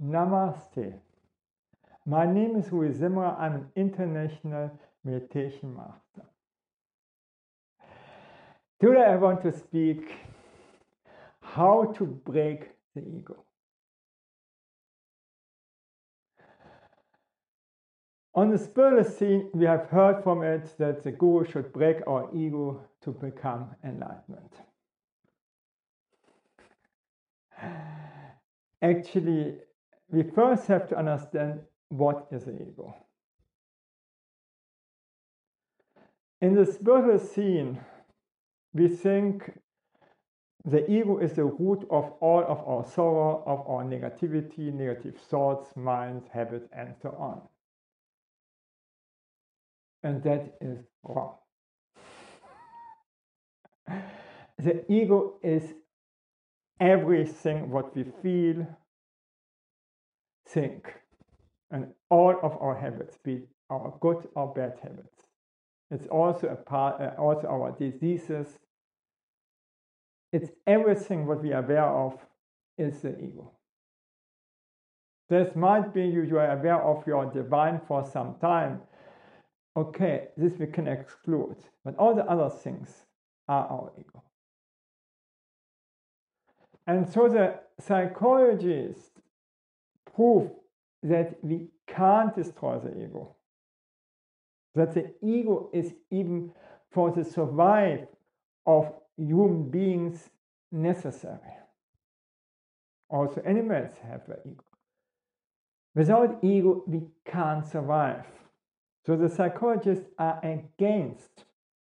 Namaste. My name is Rui Zimmerer. I'm an international meditation master. Today I want to speak how to break the ego. On the spiritual scene, we have heard from it that the Guru should break our ego to become enlightenment. Actually, we first have to understand what is the ego. In the spiritual scene, we think the ego is the root of all of our sorrow, of our negativity, negative thoughts, minds, habits, and so on. And that is wrong. The ego is everything what we feel, think, and all of our habits, be it our good or bad habits. It's also a part, also our diseases. It's everything what we are aware of is the ego. This might be you are aware of your divine for some time. Okay, this we can exclude, but all the other things are our ego. And so the psychologists prove that we can't destroy the ego. That the ego is even for the survival of human beings necessary. Also animals have an ego. Without ego, we can't survive. So the psychologists are against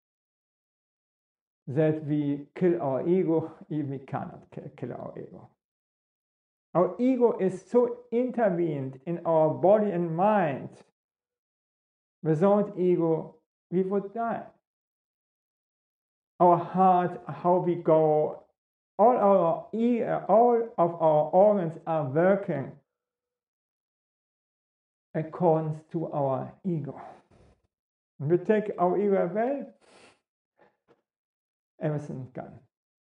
that we kill our ego, even we cannot kill our ego. Our ego is so intervened in our body and mind. Without ego, we would die. Our heart, how we go, all of our organs are working according to our ego. When we take our ego away, everything is gone.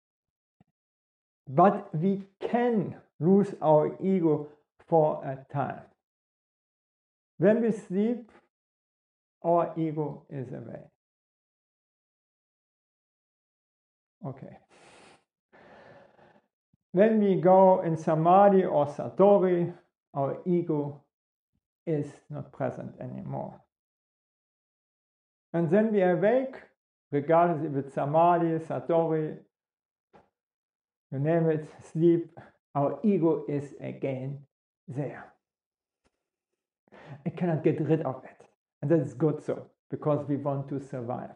But we can lose our ego for a time. When we sleep, our ego is away. Okay. When we go in samadhi or satori, our ego is not present anymore. And then we awake, regardless if it's samadhi, satori, you name it, sleep, our ego is again there. I cannot get rid of it. And that is good so, because we want to survive.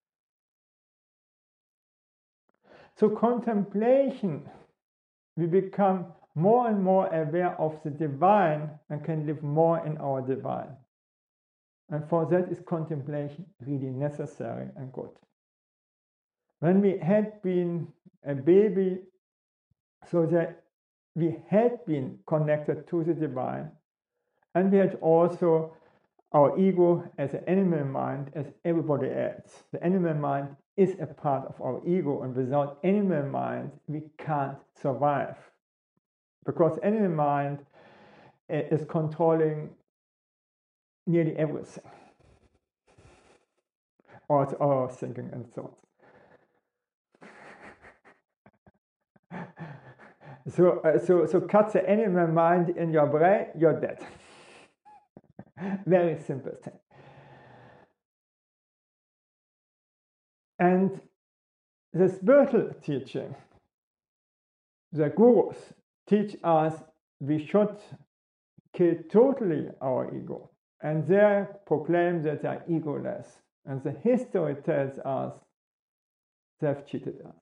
So contemplation, we become more and more aware of the divine and can live more in our divine. And for that is contemplation really necessary and good. When we had been a baby, so that we had been connected to the divine, and we had also our ego as an animal mind, as everybody else. The animal mind is a part of our ego, and without animal mind, we can't survive. Because animal mind is controlling nearly everything. Also our thinking and thoughts. So cut the animal mind in your brain, you're dead. Very simple thing. And the spiritual teaching, the gurus teach us we should kill totally our ego. And they proclaim that they are egoless. And the history tells us they have cheated us.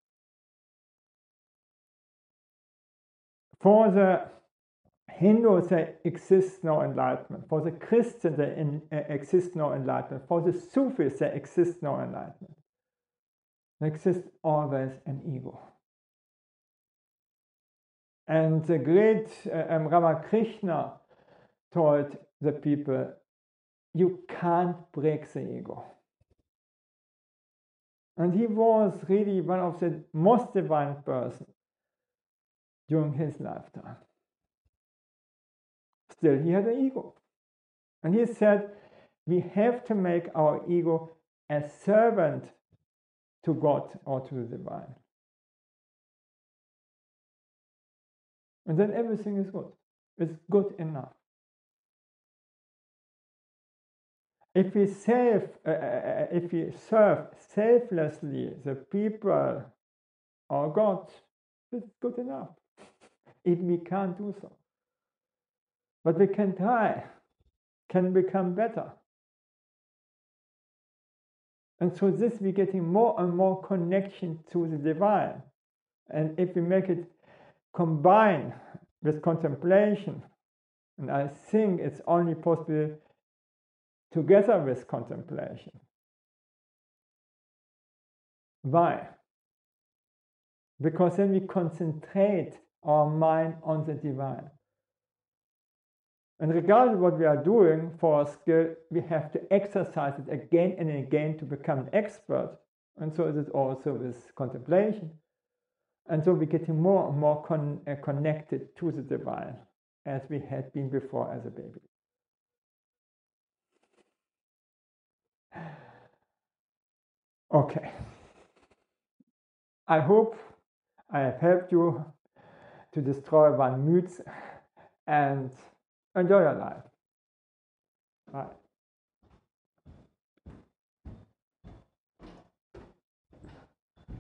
For the Hindus, there exists no enlightenment. For the Christians, there exists no enlightenment. For the Sufis, there exists no enlightenment. There exists always an ego. And the great Ramakrishna told the people, you can't break the ego. And he was really one of the most divine persons during his lifetime. still he had an ego. And he said, we have to make our ego a servant to God or to the divine. And then everything is good. It's good enough. If we serve selflessly the people or God, it's good enough. If we can't do so, but we can try, can become better. And through this, we're getting more and more connection to the divine. And if we make it combine with contemplation, and I think it's only possible together with contemplation. Why? Because then we concentrate our mind on the divine. And regardless of what we are doing for a skill, we have to exercise it again and again to become an expert. And so is it also with contemplation. And so we're getting more and more connected to the divine as we had been before as a baby. Okay. I hope I have helped you to destroy one myth and enjoy your life. Bye.